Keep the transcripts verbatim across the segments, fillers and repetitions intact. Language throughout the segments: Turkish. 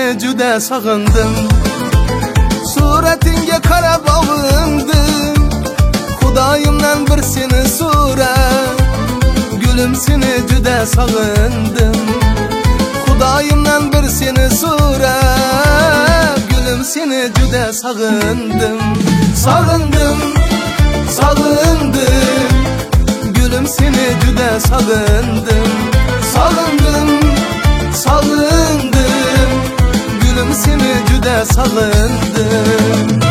seni juda sog'indim. Suratingga qarab ovundim. Xudoyimdan bir seni so'rab, gülüm seni juda sog'indim. Xudoyimdan bir seni so'rab, gülüm seni juda sog'indim. Sog'indim, sog'indim, gülüm seni juda sog'indim. Sog'indim, sog'indim, gülüm seni juda sog'indim.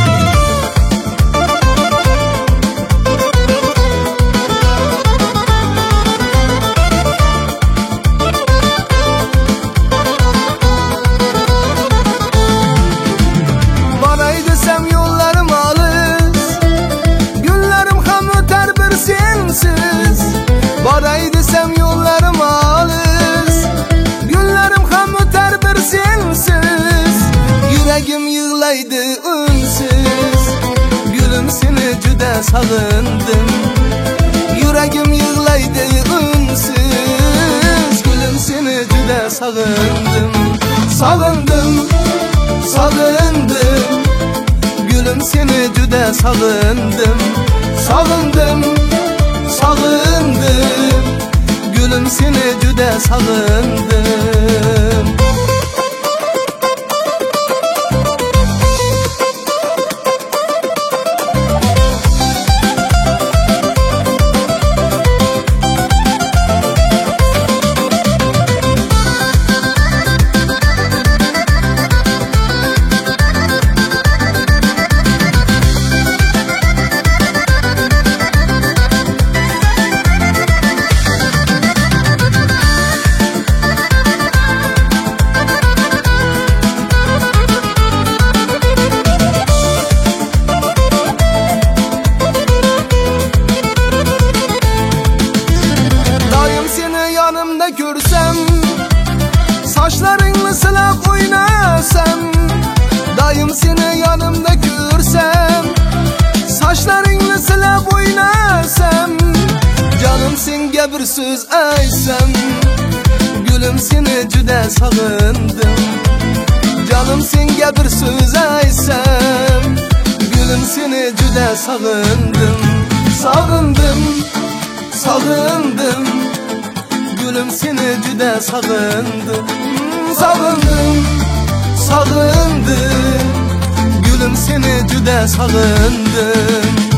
Boray desem yollarım alız, günlerim ham öter bir sensiz. Boray desem yollarım alız, günlerim ham öter bir sensiz. Yüreğim yığlaydı ünsüz, gülüm seni juda sog'indim. Yüreğim yığlaydı ünsüz, gülüm seni juda sog'indim. Sog'indim, sog'indim, gülüm seni juda sog'indim. Sog'indim, sog'indim, gülüm seni juda sog'indim. Yanımda görsem, saçlarını silab oynasam. Dayım seni yanımda görsem, saçlarını silab oynasam. Canım senga bir söz aysam, gülüm seni juda sog'indim. Canım senga bir söz aysam, gülüm seni juda sog'indim. Sog'indim, sog'indim, gülüm seni juda sog'indim. Sog'indim, sog'indim, gülüm seni juda sog'indim.